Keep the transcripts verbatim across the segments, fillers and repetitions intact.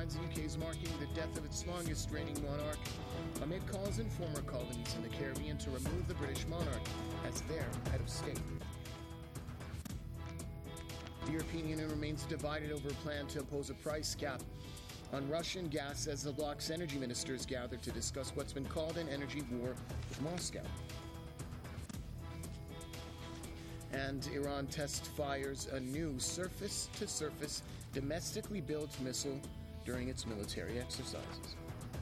headlines, the U K is marking the death of its longest reigning monarch amid calls in former colonies in the Caribbean to remove the British monarch as their head of state. The European Union remains divided over a plan to impose a price cap on Russian gas as the bloc's energy ministers gather to discuss what's been called an energy war with Moscow. And Iran test fires a new surface-to-surface domestically built missile during its military exercises.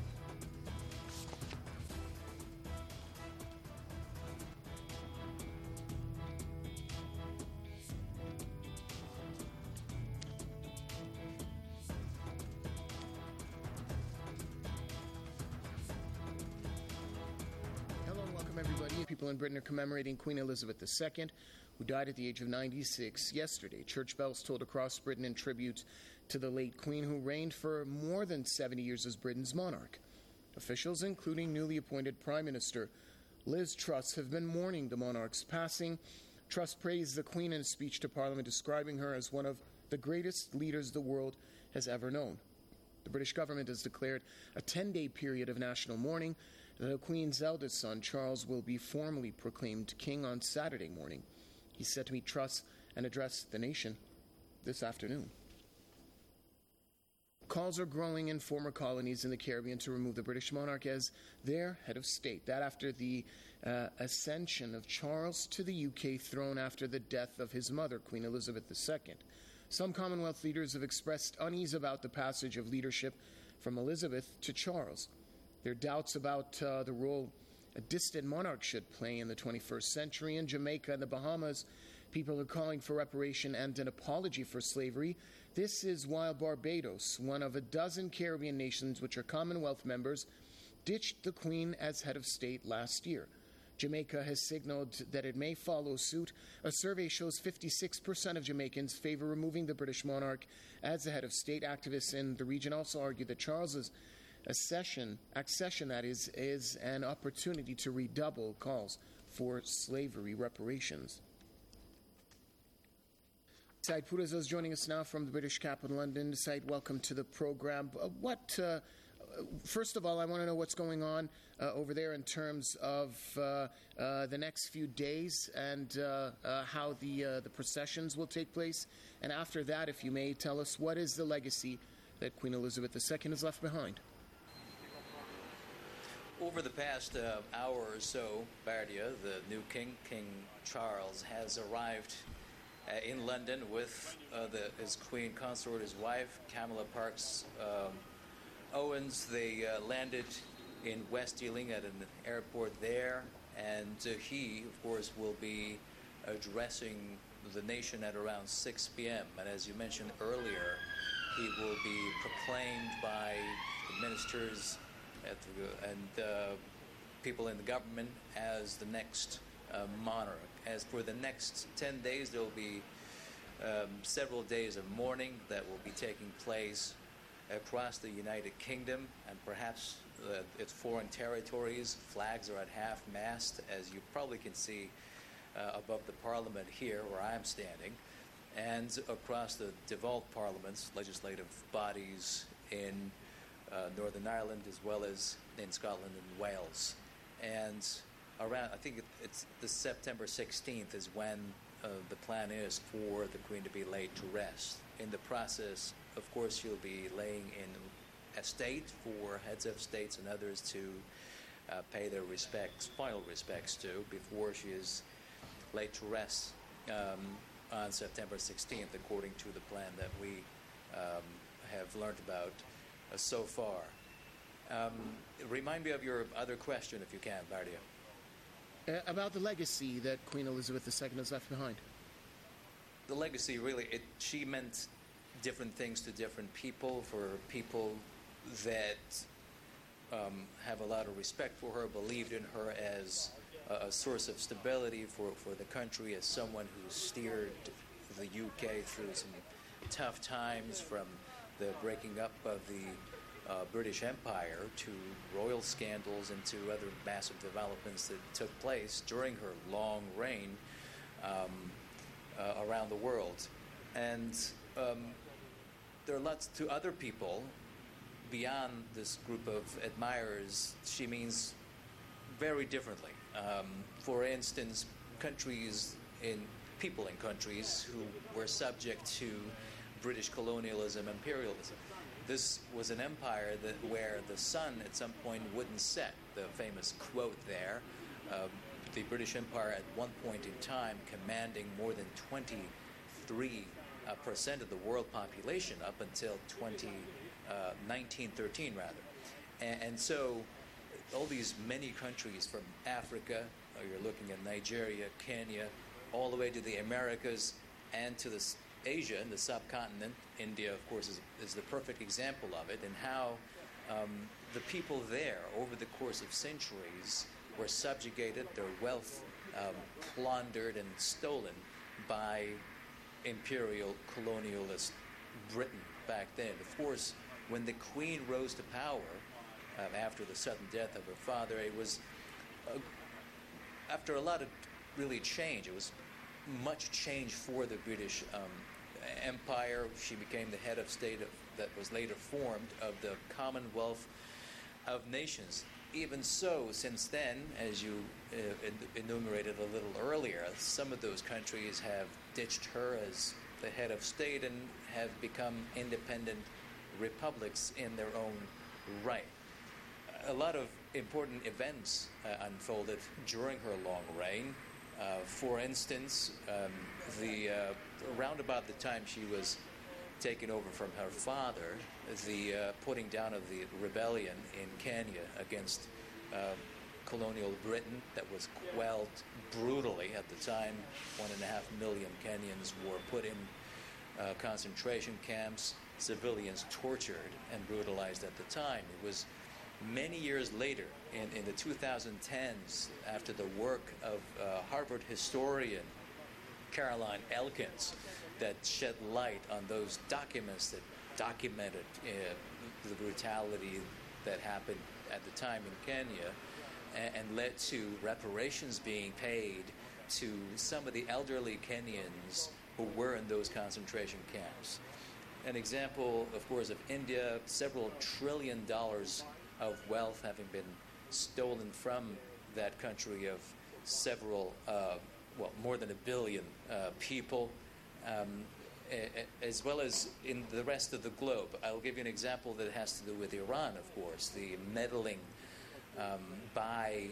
Everybody, people in Britain are commemorating Queen Elizabeth the Second, who died at the age of ninety-six yesterday. Church bells tolled across Britain in tribute to the late Queen, who reigned for more than seventy years as Britain's monarch. Officials, including newly appointed Prime Minister Liz Truss, have been mourning the monarch's passing. Truss praised the Queen in a speech to Parliament, describing her as one of the greatest leaders the world has ever known. The British government has declared a ten-day period of national mourning. The Queen's eldest son, Charles, will be formally proclaimed king on Saturday morning. He's set to meet Truss and address the nation this afternoon. Calls are growing in former colonies in the Caribbean to remove the British monarch as their head of state. That after the uh, ascension of Charles to the U K throne after the death of his mother, Queen Elizabeth the Second. Some Commonwealth leaders have expressed unease about the passage of leadership from Elizabeth to Charles. Their doubts about uh, the role a distant monarch should play in the twenty-first century. In Jamaica and the Bahamas, people are calling for reparation and an apology for slavery. This is while Barbados, one of a dozen Caribbean nations which are Commonwealth members, ditched the Queen as head of state last year. Jamaica has signaled that it may follow suit. A survey shows fifty-six percent of Jamaicans favor removing the British monarch as the head of state. Activists in the region also argue that Charles's accession, accession that is, is an opportunity to redouble calls for slavery reparations. Said Purazzo is joining us now from the British capital, London. Said, welcome to the program. Uh, what, uh, first of all, I want to know what's going on uh, over there in terms of uh, uh, the next few days and uh, uh, how the uh, the processions will take place. And after that, if you may, tell us what is the legacy that Queen Elizabeth the Second has left behind. Over the past uh, hour or so, Bardia, the new king, King Charles, has arrived Uh, in London with uh, the, his queen consort, his wife, Camilla Parks um, Owens. They uh, landed in West Ealing at an airport there, and uh, he, of course, will be addressing the nation at around six p.m. And as you mentioned earlier, he will be proclaimed by the ministers at the, and uh, people in the government as the next Uh, monarch. As for the next ten days, there will be um, several days of mourning that will be taking place across the United Kingdom and perhaps uh, its foreign territories. Flags are at half-mast, as you probably can see uh, above the Parliament here, where I am standing, and across the devolved parliaments, legislative bodies in uh, Northern Ireland as well as in Scotland and Wales. And around, I think it's the September sixteenth is when uh, the plan is for the Queen to be laid to rest. In the process, of course, she'll be laying in estate for heads of states and others to uh, pay their respects, final respects to, before she is laid to rest um, on September sixteenth, according to the plan that we um, have learned about uh, so far. Um, remind me of your other question, if you can, Bardia. Uh, about the legacy that Queen Elizabeth the Second has left behind. The legacy, really, it, she meant different things to different people. For people that um, have a lot of respect for her, believed in her as a, a source of stability for, for the country, as someone who steered the U K through some tough times, from the breaking up of the Uh, British Empire to royal scandals and to other massive developments that took place during her long reign um, uh, around the world. And um, there are lots to other people beyond this group of admirers, she means very differently. Um, for instance, countries in people in countries who were subject to British colonialism, imperialism. This was an empire that where the sun at some point wouldn't set. The famous quote there, uh, the British Empire at one point in time commanding more than twenty-three uh, percent of the world population up until twenty, uh, nineteen thirteen rather. And, and so all these many countries from Africa, uh, you're looking at Nigeria, Kenya, all the way to the Americas and to the Asia and the subcontinent. India, of course, is, is the perfect example of it, and how um, the people there, over the course of centuries, were subjugated, their wealth um, plundered and stolen by imperial colonialist Britain back then. Of course, when the Queen rose to power uh, after the sudden death of her father, it was uh, after a lot of really change. It was much change for the British um, Empire. She became the head of state of, that was later formed of the Commonwealth of Nations. Even so, since then, as you uh, en- enumerated a little earlier, some of those countries have ditched her as the head of state and have become independent republics in their own right. A lot of important events uh, unfolded during her long reign. Uh, for instance, um, the uh, around about the time she was taken over from her father, the uh, putting down of the rebellion in Kenya against uh, colonial Britain that was quelled brutally at the time. One and a half million Kenyans were put in uh, concentration camps, civilians tortured and brutalized at the time. It was many years later, in, in the two thousand tens, after the work of uh, Harvard historian Caroline Elkins, that shed light on those documents that documented uh, the brutality that happened at the time in Kenya, and, and led to reparations being paid to some of the elderly Kenyans who were in those concentration camps. An example, of course, of India, several trillion dollars of wealth having been stolen from that country of several, uh, well, more than a billion uh, people, um, a- a- as well as in the rest of the globe. I'll give you an example that has to do with Iran, of course, the meddling um, by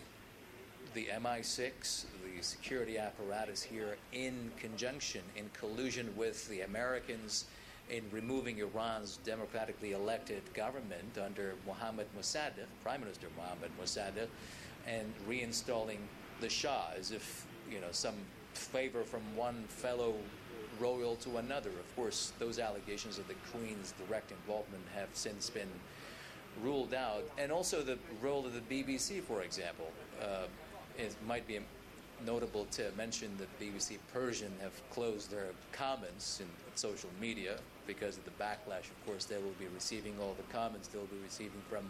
the M I six, the security apparatus here, in conjunction, in collusion with the Americans, in removing Iran's democratically elected government under Mohammad Mossadegh, Prime Minister Mohammad Mossadegh, and reinstalling the Shah as if, you know, some favor from one fellow royal to another. Of course, those allegations of the Queen's direct involvement have since been ruled out. And also the role of the B B C, for example. Uh, it might be notable to mention that B B C Persian have closed their comments in social media because of the backlash. Of course, they will be receiving all the comments they'll be receiving from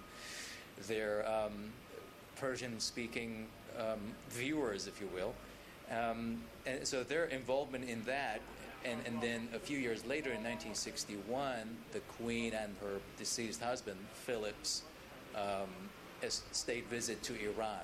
their um, Persian-speaking um, viewers, if you will. Um, and so their involvement in that, and, and then a few years later, in nineteen sixty-one, the Queen and her deceased husband, Philip's um, state visit to Iran.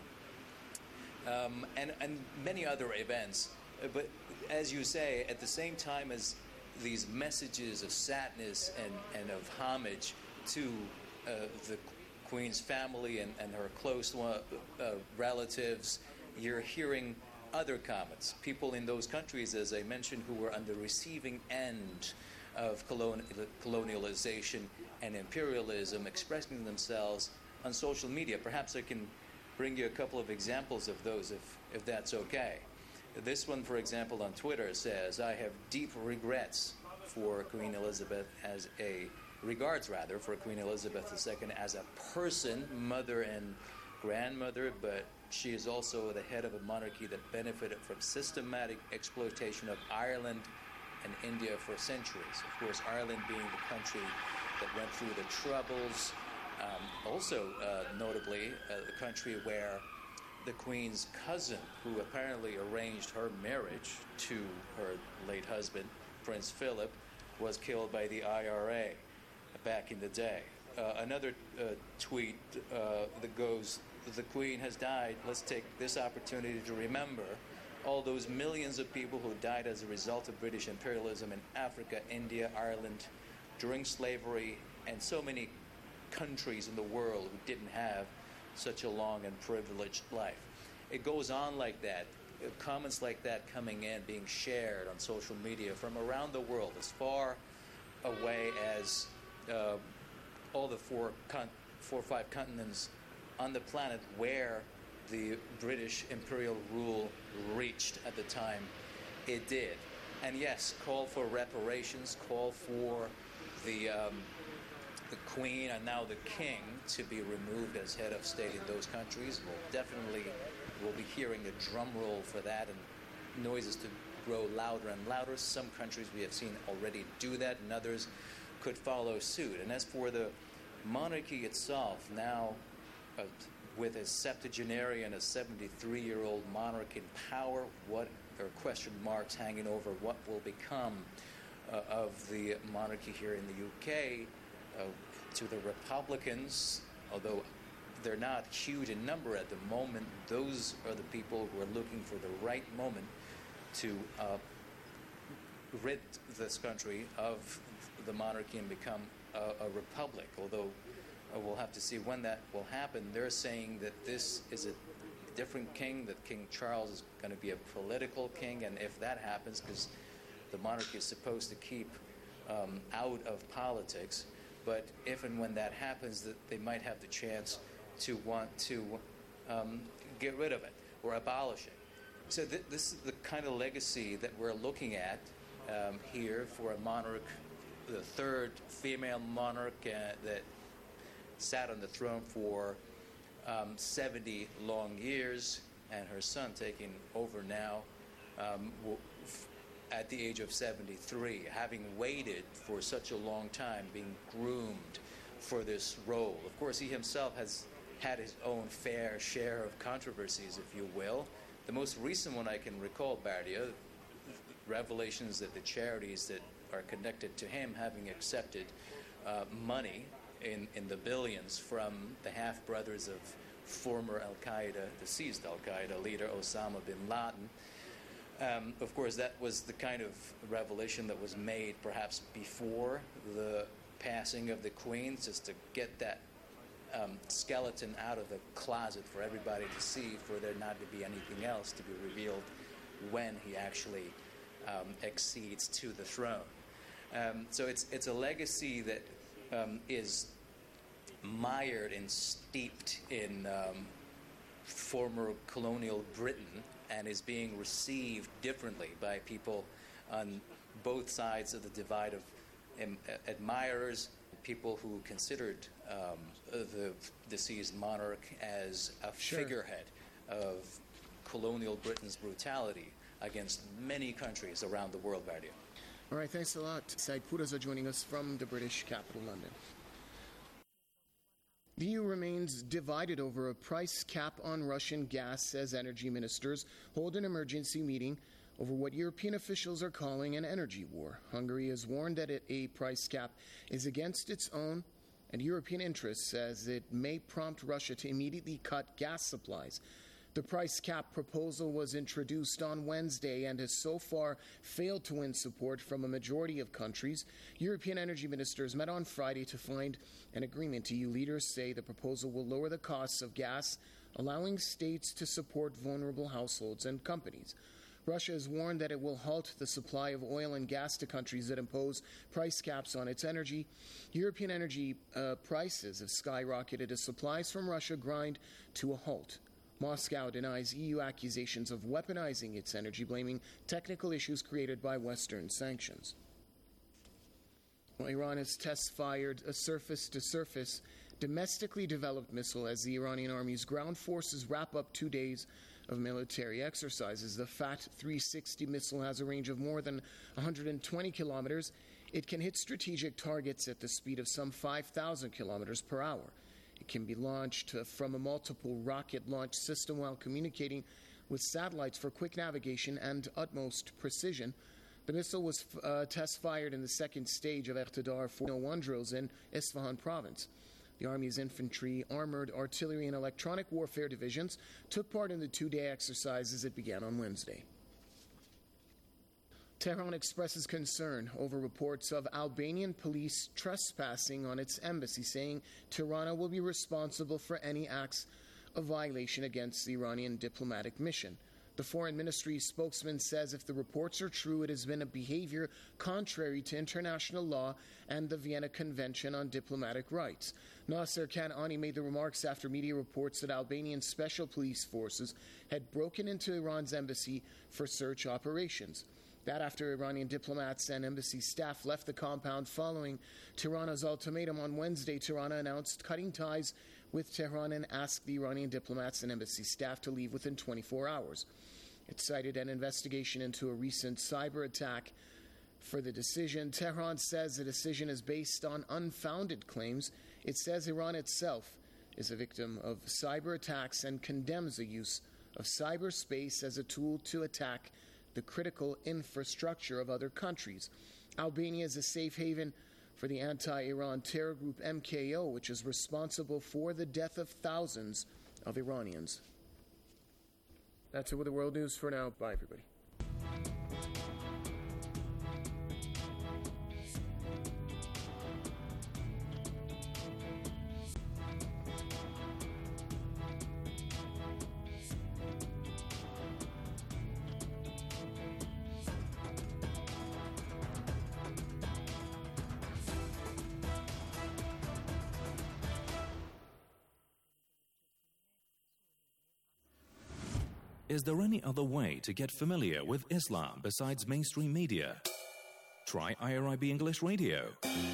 Um, and, and many other events. Uh, but as you say, at the same time as these messages of sadness and, and of homage to uh, the Queen's family and, and her close one, uh, relatives, you're hearing other comments. People in those countries, as I mentioned, who were on the receiving end of colon- colonialization and imperialism, expressing themselves on social media. Perhaps I can bring you a couple of examples of those, if, if that's okay. This one, for example, on Twitter says, "I have deep regrets for Queen Elizabeth as a, regards rather, for Queen Elizabeth the Second as a person, mother and grandmother, but she is also the head of a monarchy that benefited from systematic exploitation of Ireland and India for centuries." Of course, Ireland being the country that went through the Troubles, um, also uh, notably uh, the country where the Queen's cousin, who apparently arranged her marriage to her late husband, Prince Philip, was killed by the I R A back in the day. uh, another uh, tweet uh, that goes, "The Queen has died. Let's take this opportunity to remember all those millions of people who died as a result of British imperialism in Africa, India, Ireland, during slavery, and so many countries in the world who didn't have such a long and privileged life." It goes on like that. Comments like that coming in, being shared on social media from around the world, as far away as uh, all the four, con- four or five continents on the planet where the British imperial rule reached at the time it did. And yes, call for reparations, call for the um, the Queen and now the King to be removed as head of state in those countries. We'll definitely will be hearing a drum roll for that and noises to grow louder and louder. Some countries we have seen already do that, and others could follow suit. And as for the monarchy itself, now uh, with a septuagenarian, a seventy-three-year-old monarch in power, what there are question marks hanging over what will become uh, of the monarchy here in the U K. Uh, to the Republicans, although they're not huge in number at the moment, those are the people who are looking for the right moment to uh, rid this country of the monarchy and become a, a republic. Although uh, we'll have to see when that will happen. They're saying that this is a different king, that King Charles is going to be a political king, and if that happens, because the monarchy is supposed to keep um, out of politics, but if and when that happens, that they might have the chance to want to um, get rid of it or abolish it. So th- this is the kind of legacy that we're looking at um, here for a monarch, the third female monarch uh, that sat on the throne for um, seventy long years, and her son taking over now um, will, f- at the age of seventy-three, having waited for such a long time, being groomed for this role. Of course, he himself has had his own fair share of controversies, if you will. The most recent one I can recall, Bardia, revelations that the charities that are connected to him having accepted uh, money in, in the billions from the half-brothers of former Al-Qaeda, deceased Al-Qaeda leader Osama bin Laden. Um, of course, that was the kind of revelation that was made perhaps before the passing of the Queen, just to get that um, skeleton out of the closet for everybody to see, for there not to be anything else to be revealed when he actually um, accedes to the throne. Um, so it's it's a legacy that um, is mired and steeped in um, former colonial Britain, and is being received differently by people on both sides of the divide of um, admirers, people who considered um, the deceased monarch as a Sure. figurehead of colonial Britain's brutality against many countries around the world, Bardia. All right, thanks a lot. Said Puraza joining us from the British capital, London. The E U remains divided over a price cap on Russian gas as energy ministers hold an emergency meeting over what European officials are calling an energy war. Hungary has warned that a price cap is against its own and European interests, as it may prompt Russia to immediately cut gas supplies. The price cap proposal was introduced on Wednesday and has so far failed to win support from a majority of countries. European energy ministers met on Friday to find an agreement. E U leaders say the proposal will lower the costs of gas, allowing states to support vulnerable households and companies. Russia has warned that it will halt the supply of oil and gas to countries that impose price caps on its energy. European energy uh, prices have skyrocketed as supplies from Russia grind to a halt. Moscow denies E U accusations of weaponizing its energy, blaming technical issues created by Western sanctions. Well, Iran has test-fired a surface-to-surface domestically developed missile as the Iranian Army's ground forces wrap up two days of military exercises. The F A T three sixty missile has a range of more than one hundred twenty kilometers. It can hit strategic targets at the speed of some five thousand kilometers per hour. It can be launched uh, from a multiple rocket launch system while communicating with satellites for quick navigation and utmost precision. The missile was uh, test fired in the second stage of Iqtidar four oh one drills in Isfahan province. The Army's infantry, armored, artillery, and electronic warfare divisions took part in the two-day exercises that began on Wednesday. Tehran expresses concern over reports of Albanian police trespassing on its embassy, saying Tirana will be responsible for any acts of violation against the Iranian diplomatic mission. The Foreign Ministry spokesman says if the reports are true, it has been a behavior contrary to international law and the Vienna Convention on Diplomatic Rights. Nasser Kanani made the remarks after media reports that Albanian special police forces had broken into Iran's embassy for search operations. That after Iranian diplomats and embassy staff left the compound following Tirana's ultimatum on Wednesday, Tirana announced cutting ties with Tehran and asked the Iranian diplomats and embassy staff to leave within twenty-four hours. It cited an investigation into a recent cyber attack for the decision. Tehran says the decision is based on unfounded claims. It says Iran itself is a victim of cyber attacks and condemns the use of cyberspace as a tool to attack the critical infrastructure of other countries. Albania is a safe haven for the anti-Iran terror group M K O, which is responsible for the death of thousands of Iranians. That's it with the world news for now. Bye, everybody. Is there any other way to get familiar with Islam besides mainstream media? Try I R I B English Radio.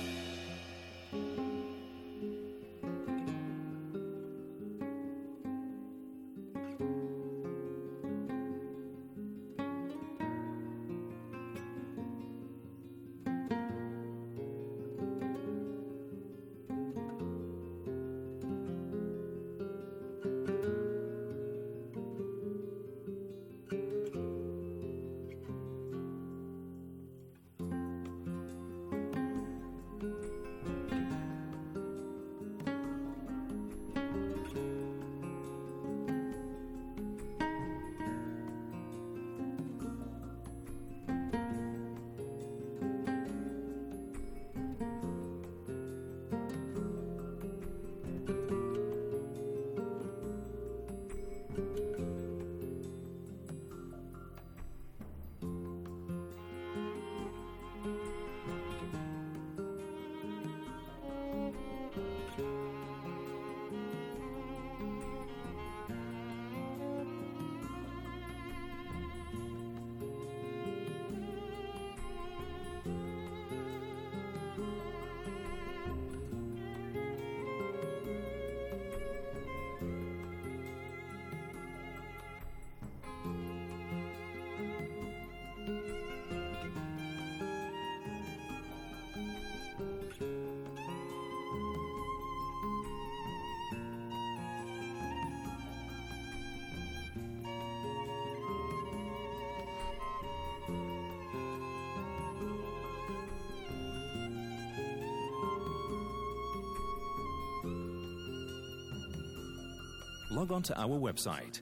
Log on to our website,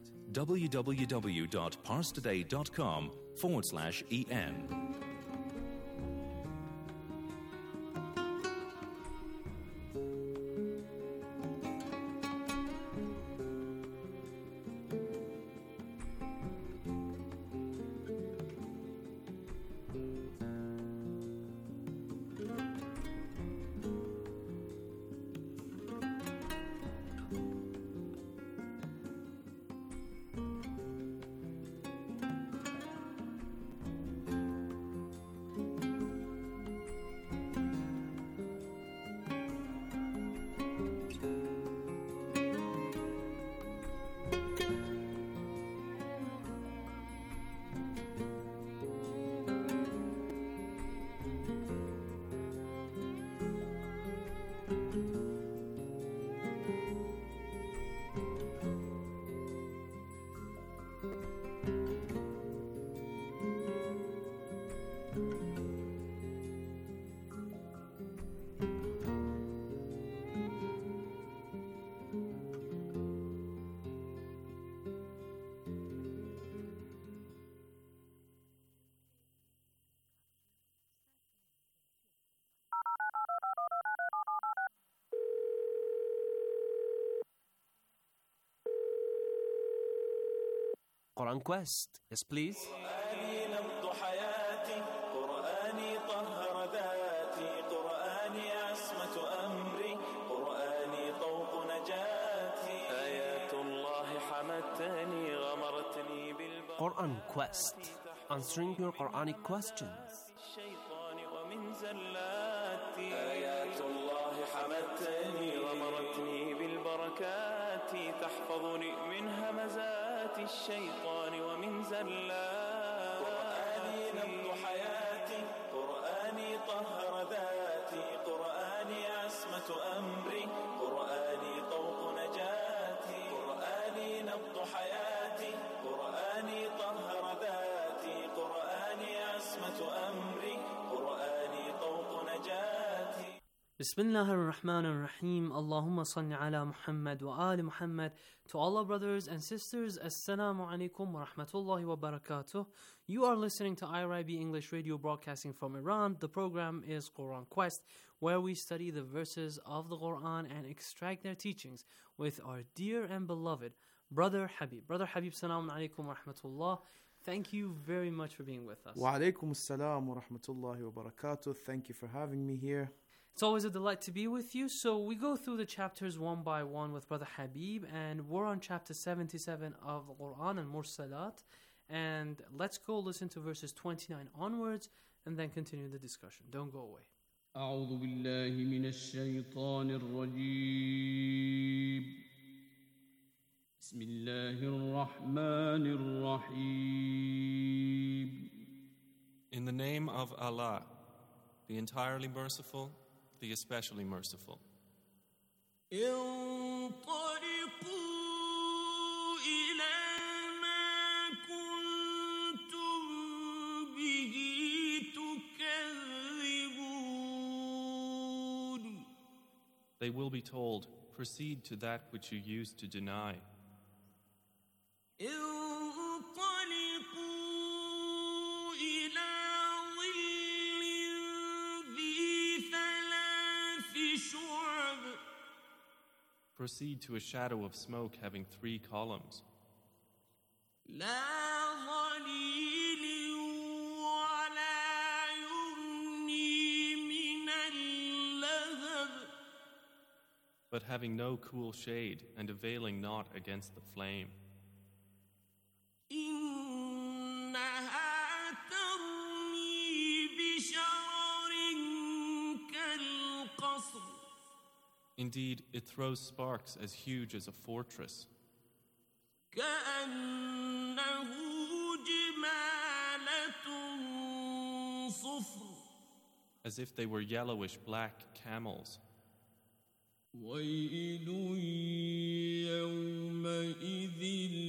www.parstoday.com forward slash en. Quran Quest. Yes, please. Quran Quest, answering your Quranic questions. آيات الله حمتني غمرتني بالبركات تحفظني من همزات الشيطان ومن زلات قرآني نبض حياتي قرآني طهر ذاتي قرآني عصمة أمري قرآني طوق نجاتي قرآني نبض حياتي قرآني طهر ذاتي قرآني عصمة أمري قرآني طوق نجاتي. Bismillah ar-Rahman ar-Rahim. Allahumma salli ala Muhammad wa ali Muhammad. To all our brothers and sisters, Assalamu alaikum wa rahmatullahi wa barakatuh. You are listening to I R I B English Radio broadcasting from Iran. The program is Quran Quest, where we study the verses of the Quran and extract their teachings with our dear and beloved Brother Habib. Brother Habib, Assalamu alaikum wa rahmatullah. Thank you very much for being with us. Wa alaikum assalam wa rahmatullahi wa barakatuh. Thank you for having me here. It's always a delight to be with you. So we go through the chapters one by one with Brother Habib, and we're on chapter seventy-seven of the Quran and Mursalat. And let's go listen to verses twenty-nine onwards and then continue the discussion. Don't go away. أعوذ بالله من الشيطان الرجيم بسم الله الرحمن الرحيم. In the name of Allah, the entirely merciful, the especially merciful. انطلقوا إلى ما كنتم به تكذبون. They will be told, proceed to that which you used to deny. انطلقوا إلى ظل ذي ثلاث شعب. Proceed to a shadow of smoke having three columns. لا ظليل ولا يغني من اللهب. But having no cool shade and availing not against the flame. إنها ترمي بشرر كالقصر. Indeed, it throws sparks as huge as a fortress. كأنه جمالة صفر. As if they were yellowish black camels. ويل يومئذ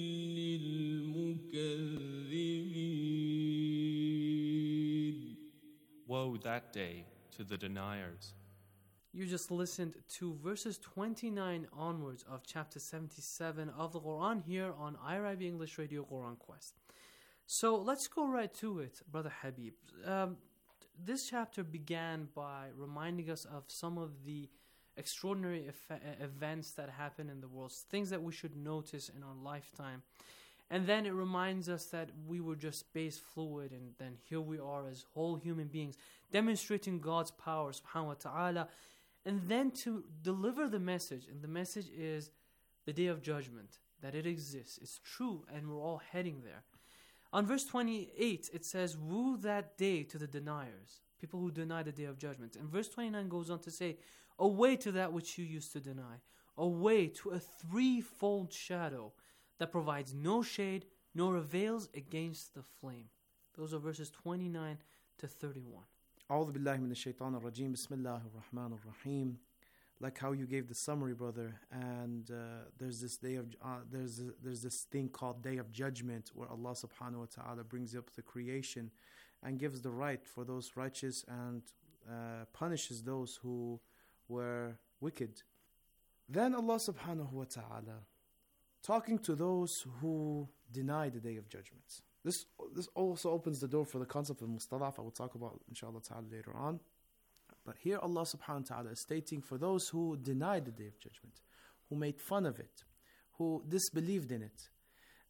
للمكذبين. Woe that day to the deniers. You just listened to verses twenty-nine onwards of chapter seventy-seven of the Quran here on I R I B English Radio Quran Quest. So let's go right to it, Brother Habib. Um, this chapter began by reminding us of some of the extraordinary eff- events that happen in the world, things that we should notice in our lifetime. And then it reminds us that we were just space fluid, and then here we are as whole human beings, demonstrating God's power, subhanahu wa ta'ala, and then to deliver the message. And the message is the day of judgment, that it exists, it's true, and we're all heading there. On verse twenty-eight, it says, woe that day to the deniers, people who deny the day of judgment. And verse twenty-nine goes on to say, away to that which you used to deny, away to a threefold shadow that provides no shade nor avails against the flame. Those are verses twenty-nine to thirty-one. أعوذ بالله من الشيطان الرجيم. بسم الله الرحمن الرحيم. Like how you gave the summary, brother, and uh, there's this day of uh, there's a, there's this thing called Day of Judgment, where Allah subhanahu wa ta'ala brings up the creation and gives the right for those righteous and uh, punishes those who were wicked. Then Allah subhanahu wa ta'ala talking to those who deny the Day of Judgment. This this also opens the door for the concept of mustalaf. I will talk about inshallah ta'ala later on. But here Allah subhanahu wa ta'ala is stating for those who denied the Day of Judgment, who made fun of it, who disbelieved in it,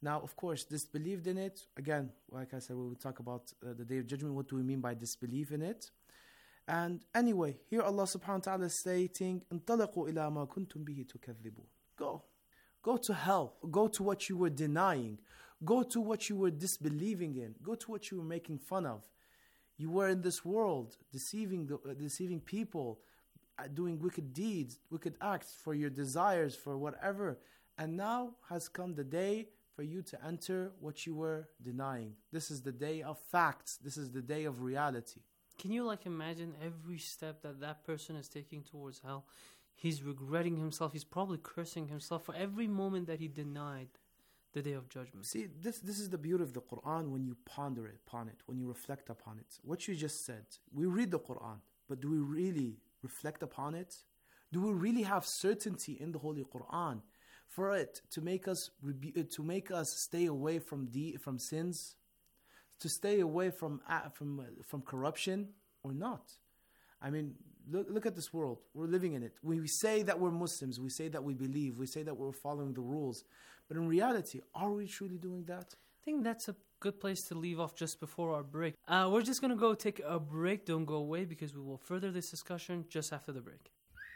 Now, of course, disbelieved in it. Again, like I said, we will talk about uh, the Day of Judgment. What do we mean by disbelief in it? And anyway, here Allah subhanahu wa ta'ala is stating, انطلقوا إلى ما كنتم به تكذبون. Go. Go to hell. Go to what you were denying. Go to what you were disbelieving in. Go to what you were making fun of. You were in this world deceiving the, uh, deceiving people, uh, doing wicked deeds, wicked acts for your desires, for whatever. And now has come the day for you to enter what you were denying. This is the day of facts. This is the day of reality. Can you like imagine every step that that person is taking towards hell? He's regretting himself. He's probably cursing himself for every moment that he denied the Day of Judgment. See, this this is the beauty of the Quran when you ponder it, upon it, when you reflect upon it. What you just said, we read the Quran, but do we really reflect upon it? Do we really have certainty in the Holy Quran for it to make us rebu- to make us stay away from de- from sins, to stay away from uh, from uh, from corruption, or not? I mean, look look at this world. We're living in it. We say that we're Muslims. We say that we believe. We say that we're following the rules. But in reality, are we truly doing that? I think that's a good place to leave off just before our break. Uh, we're just going to go take a break. Don't go away because we will further this discussion just after the break.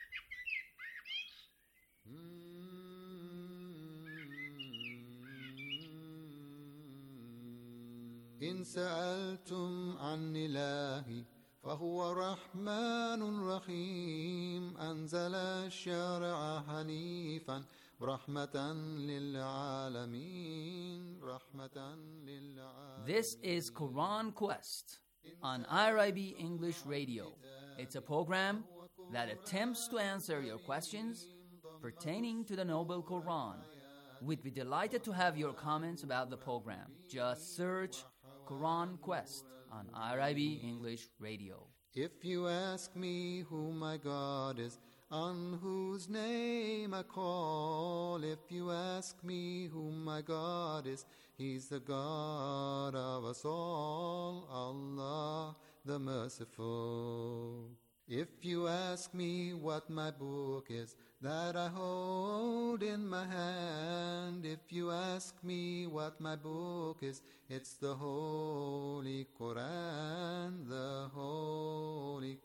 إن سألتم عن إلهي فهو رحمن رحيم أنزل الشرع حنيفا رحمة للعالمين رحمة للعالمين. This is Quran Quest on I R I B English Radio. It's a program that attempts to answer your questions pertaining to the Noble Quran. We'd be delighted to have your comments about the program. Just search Quran Quest on I R I B English Radio. If you ask me who my God is, on whose name I call, if you ask me who my God is, He's the God of us all, Allah the Merciful. If you ask me what my book is that I hold in my hand, if you ask me what my book is, it's the Holy Quran, the Holy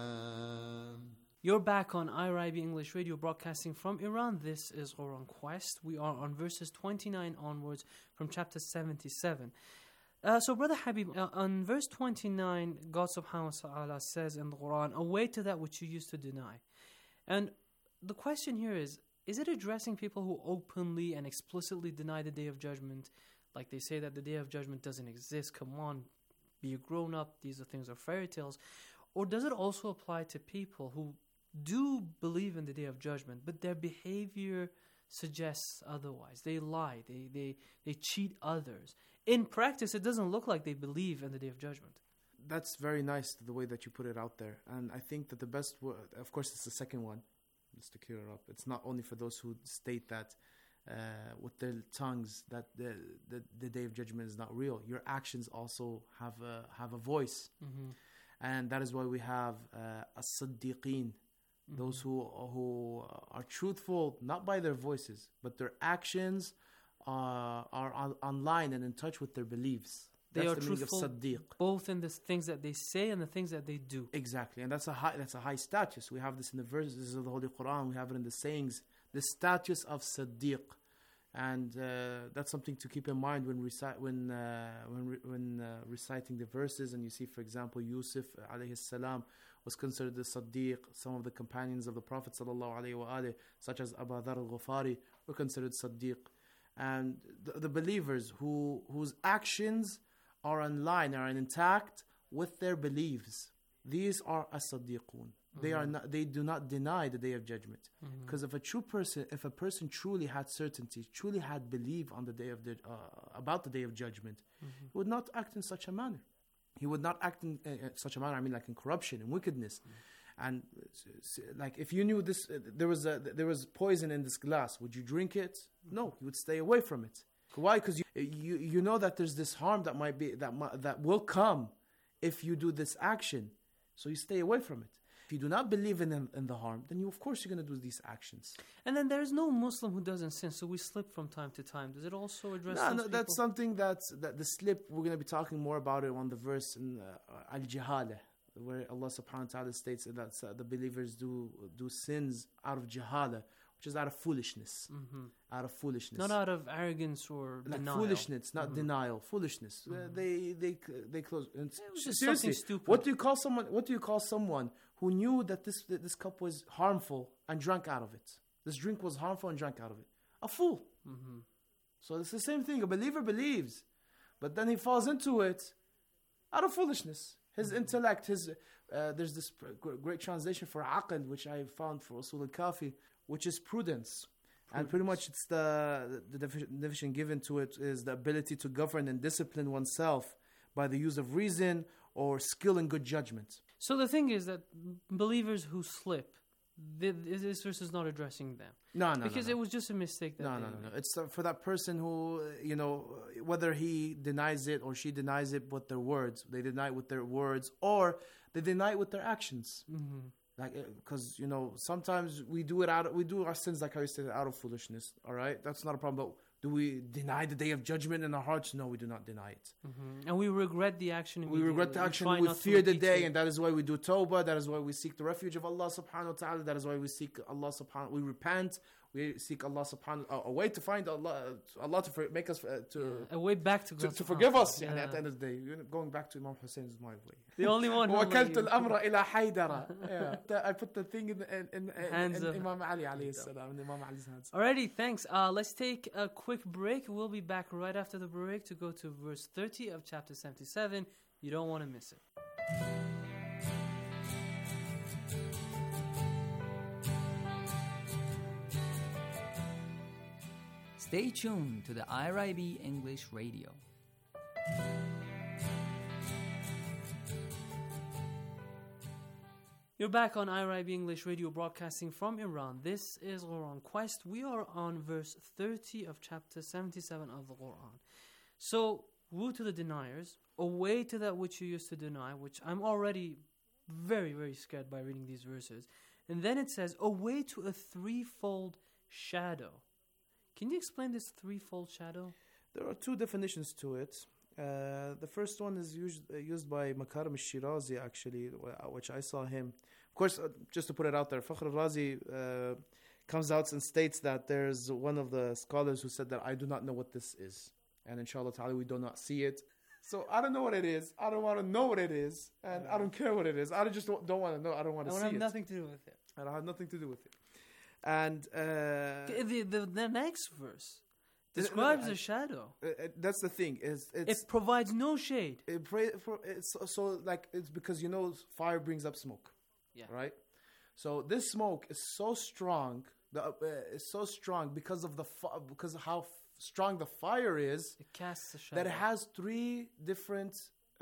Quran. You're back on I R I B English Radio, broadcasting from Iran. This is Quran Quest. We are on verses twenty-nine onwards from chapter seventy-seven. Uh, so, Brother Habib, uh, on verse twenty-nine, God subhanahu wa ta'ala says in the Quran, away to that which you used to deny. And the question here is, is it addressing people who openly and explicitly deny the Day of Judgment? Like they say that the Day of Judgment doesn't exist. Come on, be a grown-up. These are things are fairy tales. Or does it also apply to people who do believe in the Day of Judgment, but their behavior suggests otherwise? They lie, they, they, they cheat others. In practice, it doesn't look like they believe in the Day of Judgment. That's very nice, the way that you put it out there. And I think that the best word, of course, it's the second one, just to clear it up. It's not only for those who state that uh, with their tongues that the, the the Day of Judgment is not real. Your actions also have a, have a voice. Mm-hmm. And that is why we have uh, as-siddiqeen, mm-hmm. those who who are truthful, not by their voices, but their actions uh, are on, online and in touch with their beliefs. They That's are the truthful meaning of Saddiq. Both in the things that they say and the things that they do. Exactly, and that's a high that's a high status. We have this in the verses of the Holy Quran. We have it in the sayings. The status of Saddiq, and uh, that's something to keep in mind when recite when uh, when re- when uh, reciting the verses. And you see, for example, Yusuf alayhi salam was considered the Saddiq. Some of the companions of the Prophet sallallahu alaihi wasallam, such as Abu Dharr al-Ghafari, were considered Saddiq, and the, the believers who whose actions are in line, are intact with their beliefs. These are as-Saddiqun. Mm-hmm. They are not. They do not deny the Day of Judgment. Because mm-hmm. if a true person, if a person truly had certainty, truly had belief on the day of the uh, about the Day of Judgment, mm-hmm. he would not act in such a manner. He would not act in uh, such a manner. I mean, like in corruption and wickedness. Mm-hmm. And uh, like, if you knew this, uh, there was a, there was poison in this glass, would you drink it? Mm-hmm. No, you would stay away from it. Why? Because you, you you know that there's this harm that might be that might, that will come if you do this action, so you stay away from it. If you do not believe in, in the harm, then you, of course, you're going to do these actions. And then there's no Muslim who doesn't sin, so we slip from time to time. Does it also address No, those no, that's people? something that's, that the slip, we're going to be talking more about it on the verse in uh, Al-Jihalah, where Allah subhanahu wa ta'ala states that uh, the believers do do sins out of jihalah, which is out of foolishness. Mhm. Out of foolishness. Not out of arrogance or like denial. foolishness, not Mhm. denial. Foolishness. Uh, Mhm. they they they close. And was just seriously, something stupid. what do you call someone? What do you call someone who knew that this that this cup was harmful and drank out of it? This drink was harmful and drank out of it. A fool. Mhm. So it's the same thing. A believer believes, but then he falls into it out of foolishness. His Mm-hmm. intellect, his uh, there's this pr- gr- great translation for aql, which I found for Usul al-Kafi, which is prudence. And pretty much it's the, the defi- definition given to it is the ability to govern and discipline oneself by the use of reason or skill and good judgment. So the thing is that believers who slip, th- this verse is not addressing them. No, no, Because no, no. it was just a mistake that No, they no, no, made. no. It's uh, for that person who, uh, you know, uh, whether he denies it or she denies it with their words. They deny it with their words or they deny it with their actions. Mhm. Like, because, you know, sometimes we do it out of, we do our sins, like how you said, out of foolishness. All right? That's not a problem. But do we deny the day of judgment in our hearts? No, we do not deny it. Mhm. And we regret the action We immediately. regret the action, try we not to fear the repeat day, it. and that is why we do tawbah, that is why we seek the refuge of Allah subhanahu wa ta'ala, that is why we seek Allah subhanahu, we repent, we seek Allah subhanahu, a, a way to find Allah, Allah to for, make us, uh, to, A way back to to, God to subhanahu forgive wa us, ta'ala. and Yeah. at the end of the day, you know, going back to Imam Hussein's my way. The only one who وَكَلْتُ let you- الْأَمْرَ إِلَى حَيْدَرَ. Yeah. The- I put the thing in, in, in, in, Hands in of- Imam Ali alayhi salam, in Imam Ali's hands. Alrighty, thanks. Uh, let's take a quick break. We'll be back right after the break to go to verse thirty of chapter seventy-seven. You don't want to miss it. Stay tuned to the I R I B English Radio. You're back on I R I B English Radio, broadcasting from Iran. This is Quran Quest. We are on verse thirty of chapter seventy-seven of the Quran. So, woe to the deniers, away to that which you used to deny, which I'm already very, very scared by reading these verses. And then it says, away to a threefold shadow. Can you explain this threefold shadow? There are two definitions to it. Uh, the first one is used, uh, used by Makarim al-Shirazi, actually, wh- which I saw him. Of course, uh, just to put it out there, Fakhr al-Razi uh, comes out and states that there's one of the scholars who said that I do not know what this is. And inshallah ta'ala, we do not see it. So I don't know what it is. I don't want to know what it is. And I don't care what it is. I just don't, don't want to know. I don't want I to see have it. nothing to do with it. I don't have nothing to do with it. And uh, The, the, the next verse The- describes no, I- a shadow. uh, uh, that's the thing. Is it's It provides no shade. It pray for it's so, so like it's because you know fire brings up smoke. Yeah. Right. So this smoke is so strong. The uh, it's so strong because of the fi- because of how f- strong the fire is. It casts a shadow. That it has three different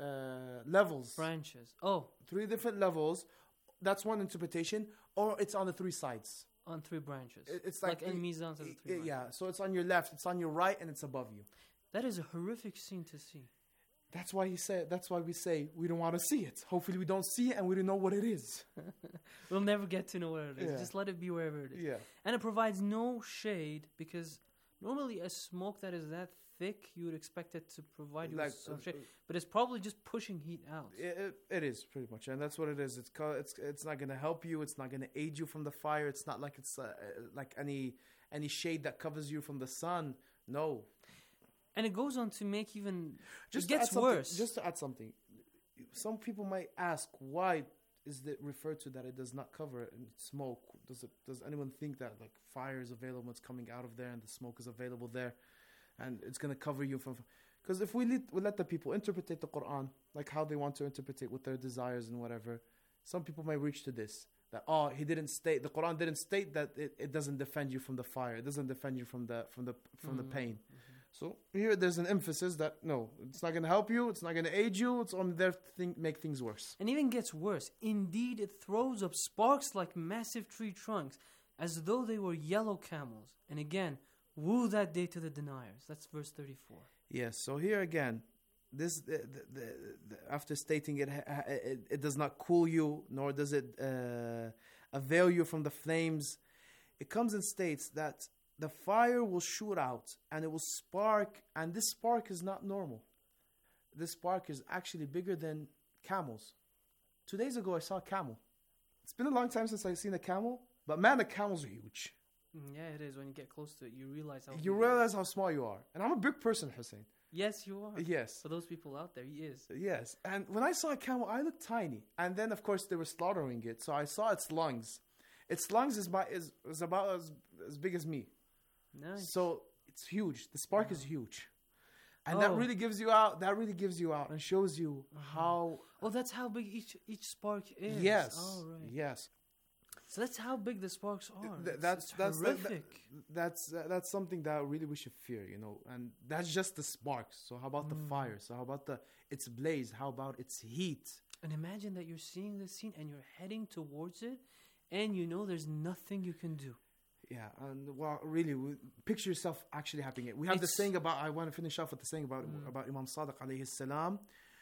uh, levels. Branches. Oh. Three different levels. That's one interpretation. Or it's on the three sides. On three branches. It- It's like, like in Mizan says it- three it- branches. yeah. So it's on your left. It's on your right, and it's above you. That is a horrific scene to see. That's why he said. That's why we say we don't want to see it. Hopefully, we don't see it, and we don't know what it is. We'll never get to know what it is. Yeah. Just let it be wherever it is. Yeah. And it provides no shade because normally a smoke that is that thick, you would expect it to provide you Like, with some uh, shade. But it's probably just pushing heat out. It, it, it is pretty much, and that's what it is. It's co- it's it's not going to help you. It's not going to aid you from the fire. It's not like it's uh, uh, like any any shade that covers you from the sun. No. And it goes on to make even Just it to add gets something- worse. Just to add something, some people might ask why is it referred to that it does not cover it in smoke? Does it? Does anyone think that like fire is available? It's coming out of there, and the smoke is available there, and it's going to cover you from. Because if we let, we let the people interpret the Quran like how they want to interpret it with their desires and whatever, some people may reach to this that oh he didn't state the Quran didn't state that it, it doesn't defend you from the fire, it doesn't defend you from the from the from the Mhm. pain. So here there's an emphasis that no, it's not going to help you, it's not going to aid you, it's only there to think, make things worse. And even gets worse. Indeed, it throws up sparks like massive tree trunks, as though they were yellow camels. And again, woe that day to the deniers. That's verse thirty-four. Yes, so here again, this the, the, the, the, after stating it, it, it does not cool you, nor does it uh, avail you from the flames. It comes and states that the fire will shoot out and it will spark, and this spark is not normal. This spark is actually bigger than camels. Two days ago, I saw a camel. It's been a long time since I've seen a camel, but man, the camels are huge. Mm, yeah, it is. When you get close to it, you realize how You realize how small you are. And I'm a big person, Hussein. Yes, you are. Yes. For those people out there, he is. Yes. And when I saw a camel, I looked tiny. And then, of course, they were slaughtering it. So I saw its lungs. Its lungs is, by, is, is about as, as big as me. Nice. So it's huge. The spark yeah. is huge. And oh. that really gives you out. That really gives you out and shows you mm-hmm. how. Oh, that's how big each each spark is. Yes. Oh, right. Yes. So that's how big the sparks are. Th- that's it's that's horrific. That, that, that's uh, that's something that really we should fear, you know. And that's just the sparks. So how about mm. the fire? So how about the its blaze? How about its heat? And imagine that you're seeing this scene and you're heading towards it, and you know there's nothing you can do. Yeah, and well, really, we, picture yourself actually happening. It. We have it's, the saying about. I want to finish off with the saying about mm. about Imam Sadiq alayhi salam,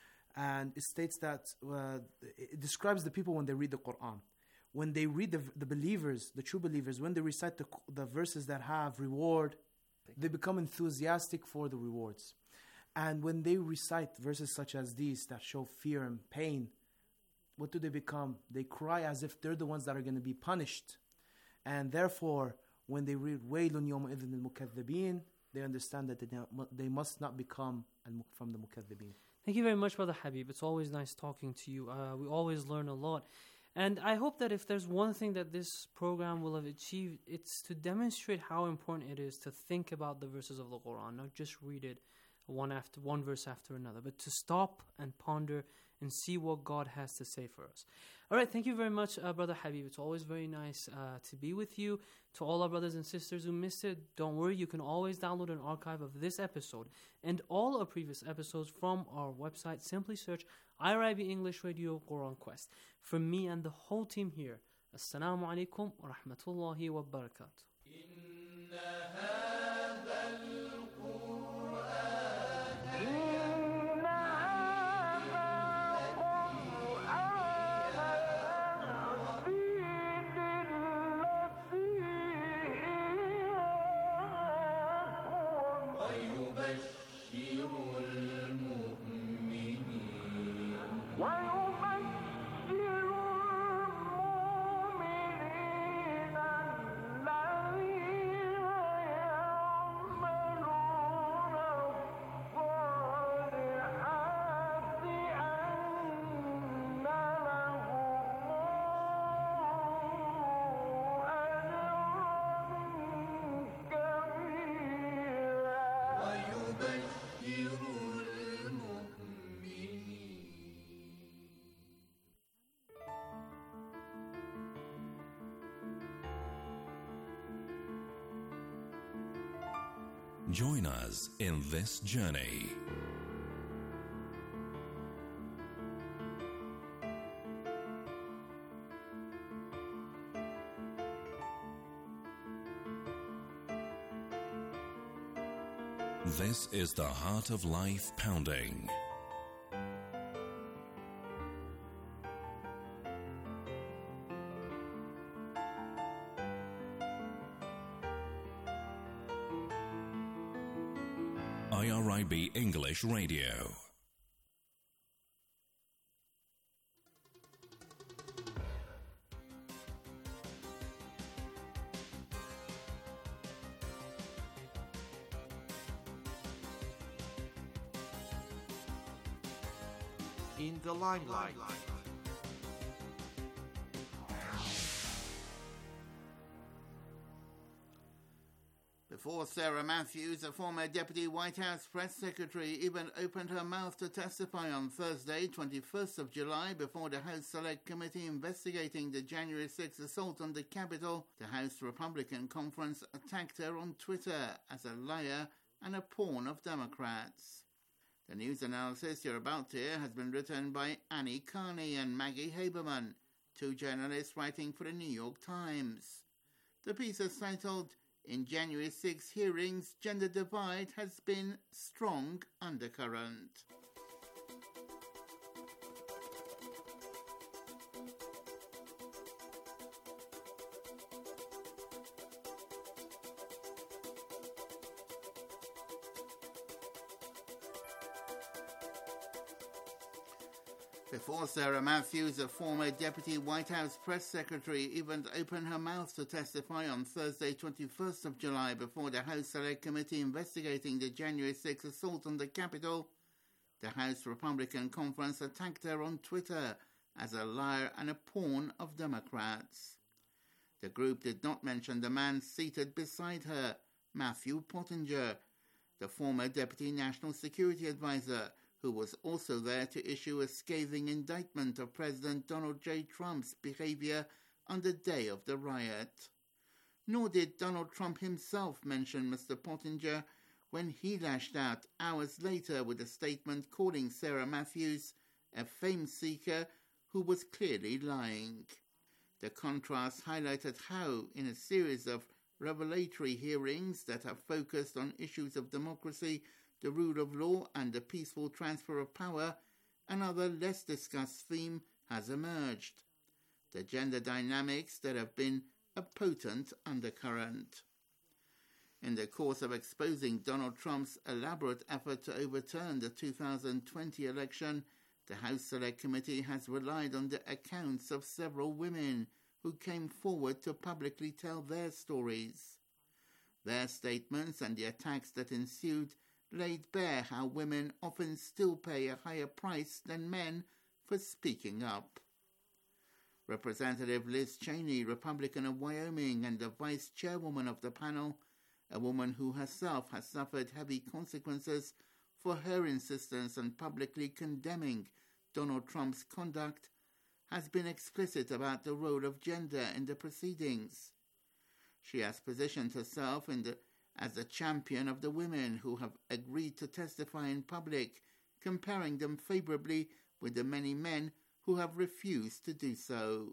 and it states that uh, it describes the people when they read the Quran. When they read the the believers, the true believers, when they recite the the verses that have reward, they become enthusiastic for the rewards. And when they recite verses such as these that show fear and pain, what do they become? They cry as if they're the ones that are going to be punished. And therefore, when they read وَيْلٌ يَوْمَئِذٍ لِلْمُكَذِّبِينَ, they understand that they, they must not become from the mukaththibin. Thank you very much, Brother Habib. It's always nice talking to you. Uh, we always learn a lot. And I hope that if there's one thing that this program will have achieved, it's to demonstrate how important it is to think about the verses of the Quran, not just read it one after one verse after another, but to stop and ponder and see what God has to say for us. All right, thank you very much, uh, Brother Habib. It's always very nice uh, to be with you. To all our brothers and sisters who missed it, don't worry, you can always download an archive of this episode and all our previous episodes from our website. Simply search I R I B English Radio Quran Quest. From me and the whole team here, Assalamu alaikum wa rahmatullahi wa barakatuh. Join us in this journey. This is the Heart of Life Pounding. I R I B English Radio. In the limelight. Before Sarah Matthews, a former Deputy White House Press Secretary, even opened her mouth to testify on Thursday, twenty-first of July, before the House Select Committee investigating the January sixth assault on the Capitol, the House Republican Conference attacked her on Twitter as a liar and a pawn of Democrats. The news analysis you're about to hear has been written by Annie Carney and Maggie Haberman, two journalists writing for the New York Times. The piece is titled, "In January sixth hearings, gender divide has been strong undercurrent." Before Sarah Matthews, a former deputy White House press secretary, even opened her mouth to testify on Thursday, twenty-first of July, before the House Select Committee investigating the January sixth assault on the Capitol, the House Republican Conference attacked her on Twitter as a liar and a pawn of Democrats. The group did not mention the man seated beside her, Matthew Pottinger, the former Deputy National Security Advisor, who was also there to issue a scathing indictment of President Donald J. Trump's behavior on the day of the riot. Nor did Donald Trump himself mention Mister Pottinger when he lashed out hours later with a statement calling Sarah Matthews a fame seeker who was clearly lying. The contrast highlighted how, in a series of revelatory hearings that have focused on issues of democracy, the rule of law and the peaceful transfer of power, another less discussed theme has emerged: the gender dynamics that have been a potent undercurrent. In the course of exposing Donald Trump's elaborate effort to overturn the two thousand twenty election, the House Select Committee has relied on the accounts of several women who came forward to publicly tell their stories. Their statements and the attacks that ensued laid bare how women often still pay a higher price than men for speaking up. Representative Liz Cheney, Republican of Wyoming and the vice chairwoman of the panel, a woman who herself has suffered heavy consequences for her insistence on publicly condemning Donald Trump's conduct, has been explicit about the role of gender in the proceedings. She has positioned herself in the as a champion of the women who have agreed to testify in public, comparing them favorably with the many men who have refused to do so.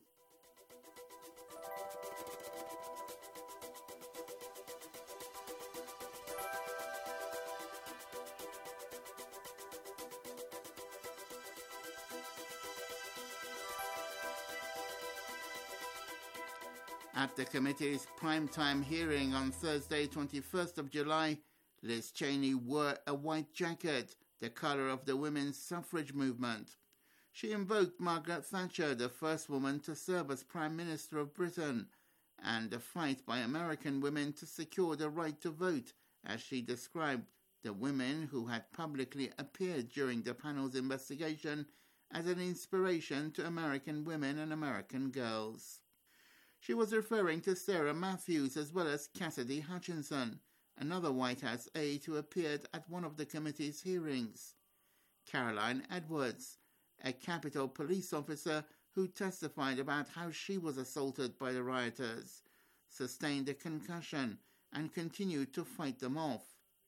At the committee's primetime hearing on Thursday, twenty-first of July, Liz Cheney wore a white jacket, the colour of the women's suffrage movement. She invoked Margaret Thatcher, the first woman to serve as Prime Minister of Britain, and the fight by American women to secure the right to vote, as she described the women who had publicly appeared during the panel's investigation as an inspiration to American women and American girls. She was referring to Sarah Matthews as well as Cassidy Hutchinson, another White House aide who appeared at one of the committee's hearings. Caroline Edwards, a Capitol police officer who testified about how she was assaulted by the rioters, sustained a concussion and continued to fight them off.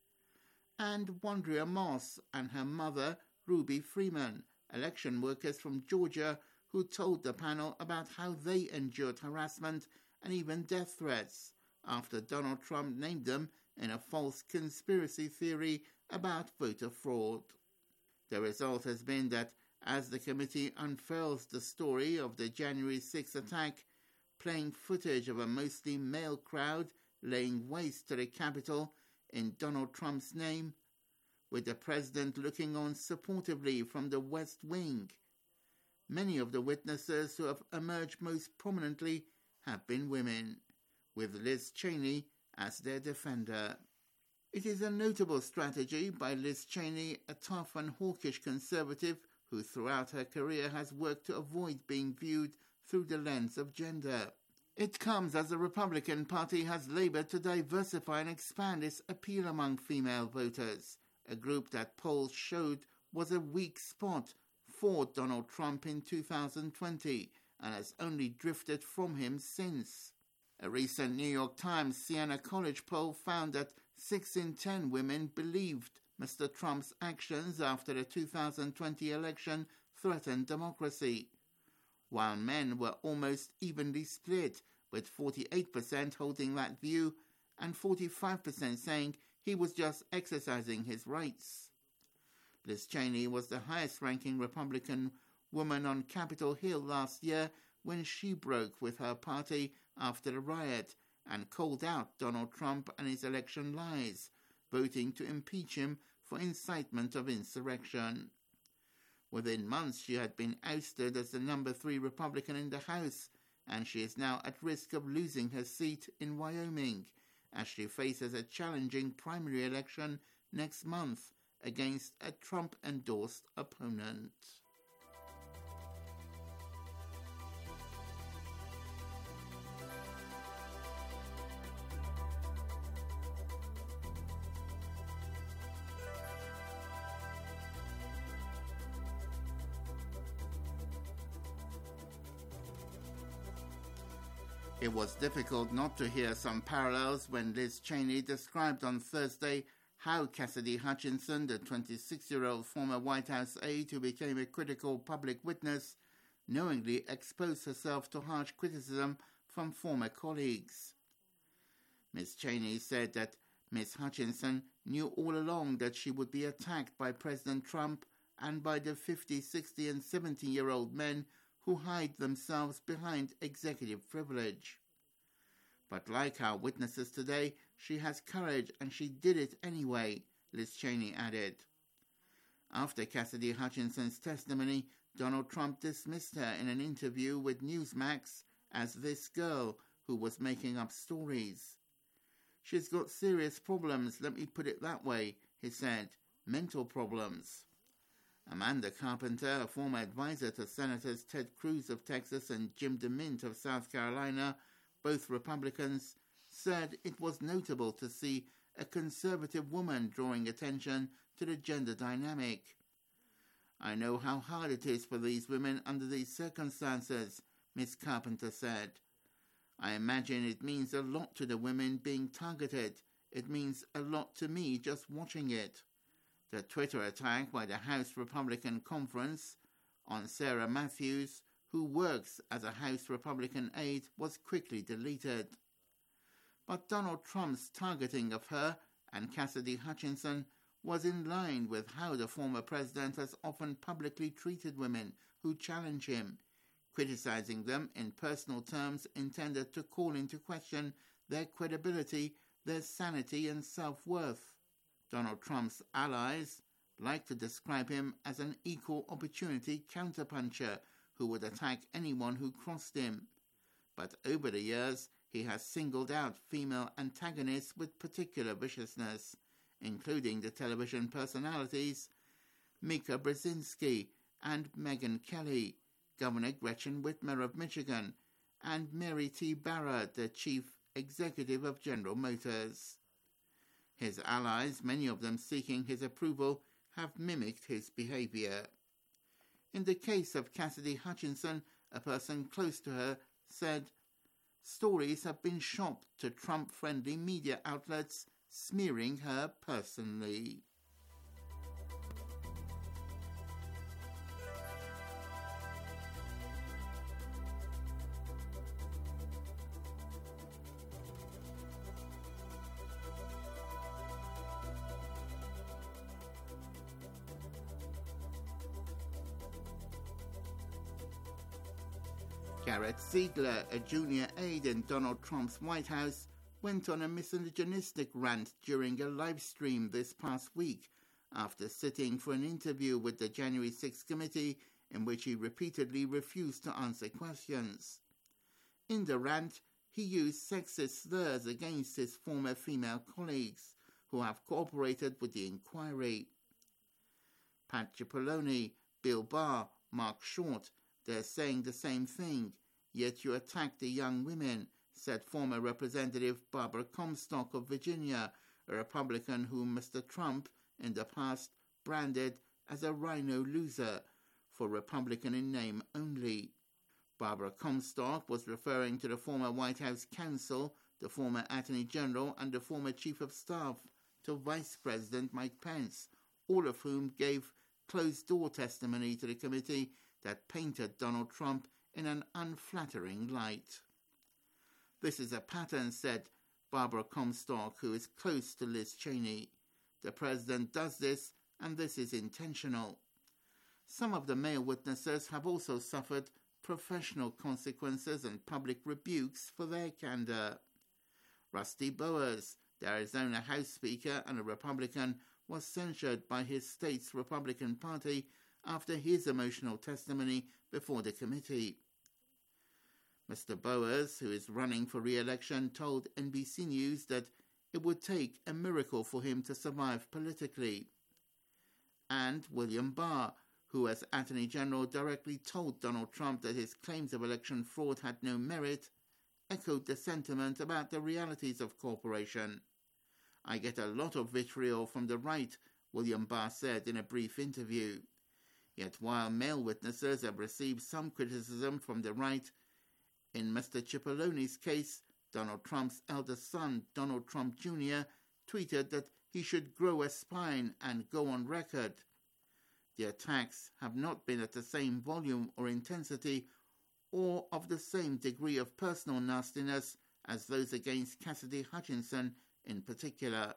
And Wandria Moss and her mother, Ruby Freeman, election workers from Georgia, who told the panel about how they endured harassment and even death threats after Donald Trump named them in a false conspiracy theory about voter fraud. The result has been that as the committee unfurls the story of the January sixth attack, playing footage of a mostly male crowd laying waste to the Capitol in Donald Trump's name, with the president looking on supportively from the West Wing, many of the witnesses who have emerged most prominently have been women, with Liz Cheney as their defender. It is a notable strategy by Liz Cheney, a tough and hawkish conservative who throughout her career has worked to avoid being viewed through the lens of gender. It comes as the Republican Party has labored to diversify and expand its appeal among female voters, a group that polls showed was a weak spot for Donald Trump in two thousand twenty and has only drifted from him since. A recent New York Times Siena College poll found that six in ten women believed Mister Trump's actions after the two thousand twenty election threatened democracy, while men were almost evenly split, with forty-eight percent holding that view and forty-five percent saying he was just exercising his rights. Liz Cheney was the highest-ranking Republican woman on Capitol Hill last year when she broke with her party after the riot and called out Donald Trump and his election lies, voting to impeach him for incitement of insurrection. Within months, she had been ousted as the number three Republican in the House, and she is now at risk of losing her seat in Wyoming as she faces a challenging primary election next month against a Trump-endorsed opponent. It was difficult not to hear some parallels when Liz Cheney described on Thursday how Cassidy Hutchinson, the twenty-six-year-old former White House aide who became a critical public witness, knowingly exposed herself to harsh criticism from former colleagues. Miz Cheney said that Miz Hutchinson knew all along that she would be attacked by President Trump and by the fifty, sixty and seventy-year-old men who hide themselves behind executive privilege. But like our witnesses today, she has courage and she did it anyway, Liz Cheney added. After Cassidy Hutchinson's testimony, Donald Trump dismissed her in an interview with Newsmax as this girl who was making up stories. She's got serious problems, let me put it that way, he said, mental problems. Amanda Carpenter, a former advisor to Senators Ted Cruz of Texas and Jim DeMint of South Carolina, both Republicans, said it was notable to see a conservative woman drawing attention to the gender dynamic. I know how hard it is for these women under these circumstances, Miss Carpenter said. I imagine it means a lot to the women being targeted. It means a lot to me just watching it. The Twitter attack by the House Republican Conference on Sarah Matthews, who works as a House Republican aide, was quickly deleted. But Donald Trump's targeting of her and Cassidy Hutchinson was in line with how the former president has often publicly treated women who challenge him, criticizing them in personal terms intended to call into question their credibility, their sanity and self-worth. Donald Trump's allies like to describe him as an equal opportunity counterpuncher who would attack anyone who crossed him. But over the years, he has singled out female antagonists with particular viciousness, including the television personalities Mika Brzezinski and Megyn Kelly, Governor Gretchen Whitmer of Michigan, and Mary T. Barra, the chief executive of General Motors. His allies, many of them seeking his approval, have mimicked his behavior. In the case of Cassidy Hutchinson, a person close to her said, stories have been shopped to Trump-friendly media outlets, smearing her personally. Garrett Ziegler, a junior aide in Donald Trump's White House, went on a misogynistic rant during a live stream this past week after sitting for an interview with the January sixth committee in which he repeatedly refused to answer questions. In the rant, he used sexist slurs against his former female colleagues who have cooperated with the inquiry. Pat Cipollone, Bill Barr, Mark Short, they're saying the same thing, yet you attack the young women, said former Representative Barbara Comstock of Virginia, a Republican whom Mister Trump in the past branded as a rhino loser, for Republican in name only. Barbara Comstock was referring to the former White House counsel, the former Attorney General and the former Chief of Staff to Vice President Mike Pence, all of whom gave closed-door testimony to the committee that painted Donald Trump in an unflattering light. This is a pattern, said Barbara Comstock, who is close to Liz Cheney. The president does this, and this is intentional. Some of the male witnesses have also suffered professional consequences and public rebukes for their candor. Rusty Boers, the Arizona House Speaker and a Republican, was censured by his state's Republican Party after his emotional testimony before the committee. Mister Bowers, who is running for re-election, told N B C News that it would take a miracle for him to survive politically. And William Barr, who as Attorney General directly told Donald Trump that his claims of election fraud had no merit, echoed the sentiment about the realities of cooperation. "I get a lot of vitriol from the right," William Barr said in a brief interview. Yet while male witnesses have received some criticism from the right, in Mister Cipolloni's case, Donald Trump's eldest son, Donald Trump Junior, tweeted that he should grow a spine and go on record. The attacks have not been at the same volume or intensity or of the same degree of personal nastiness as those against Cassidy Hutchinson in particular.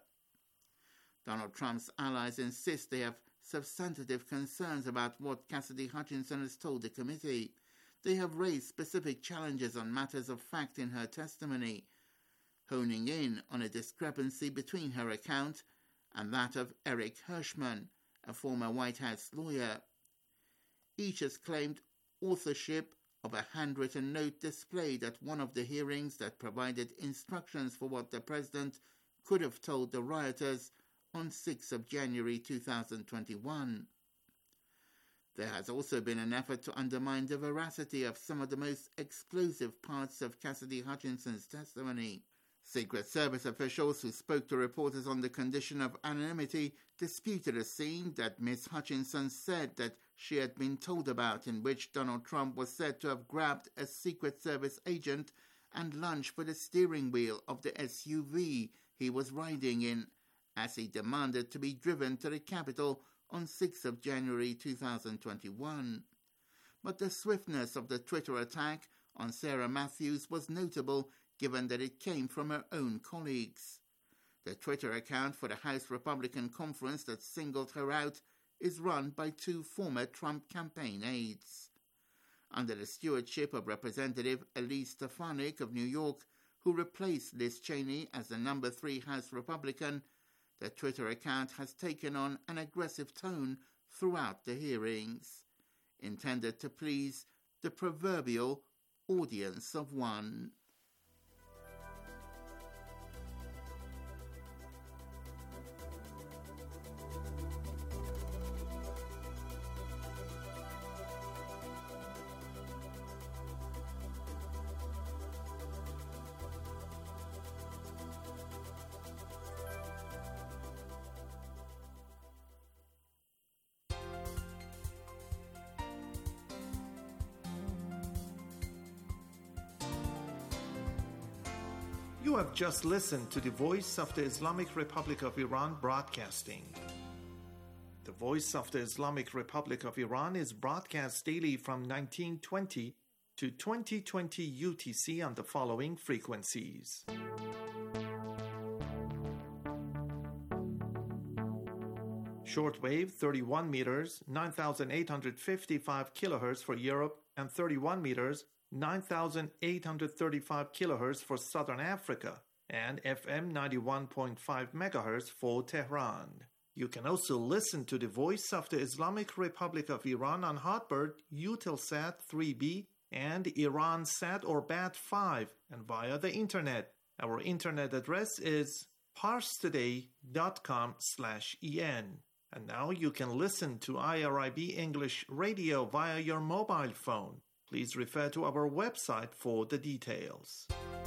Donald Trump's allies insist they have substantive concerns about what Cassidy Hutchinson has told the committee. They have raised specific challenges on matters of fact in her testimony, honing in on a discrepancy between her account and that of Eric Hirschman, a former White House lawyer. Each has claimed authorship of a handwritten note displayed at one of the hearings that provided instructions for what the president could have told the rioters on the sixth of January two thousand twenty-one. There has also been an effort to undermine the veracity of some of the most explosive parts of Cassidy Hutchinson's testimony. Secret Service officials who spoke to reporters on the condition of anonymity disputed a scene that Miss Hutchinson said that she had been told about, in which Donald Trump was said to have grabbed a Secret Service agent and lunged for the steering wheel of the S U V he was riding in, as he demanded to be driven to the Capitol on the sixth of January two thousand twenty-one. But the swiftness of the Twitter attack on Sarah Matthews was notable, given that it came from her own colleagues. The Twitter account for the House Republican Conference that singled her out is run by two former Trump campaign aides. Under the stewardship of Representative Elise Stefanik of New York, who replaced Liz Cheney as the number three House Republican, the Twitter account has taken on an aggressive tone throughout the hearings, intended to please the proverbial audience of one. You have just listened to the Voice of the Islamic Republic of Iran broadcasting. The Voice of the Islamic Republic of Iran is broadcast daily from nineteen twenty to twenty twenty U T C on the following frequencies. Shortwave thirty-one meters, nine thousand eight hundred fifty-five kilohertz for Europe, and thirty-one meters, nine thousand eight hundred thirty-five kilohertz for Southern Africa, and F M ninety-one point five megahertz for Tehran. You can also listen to the Voice of the Islamic Republic of Iran on Hotbird, Eutelsat three B, and Iransat or B A T five, and via the internet. Our internet address is parstoday dot com slash en. And now you can listen to I R I B English Radio via your mobile phone. Please refer to our website for the details.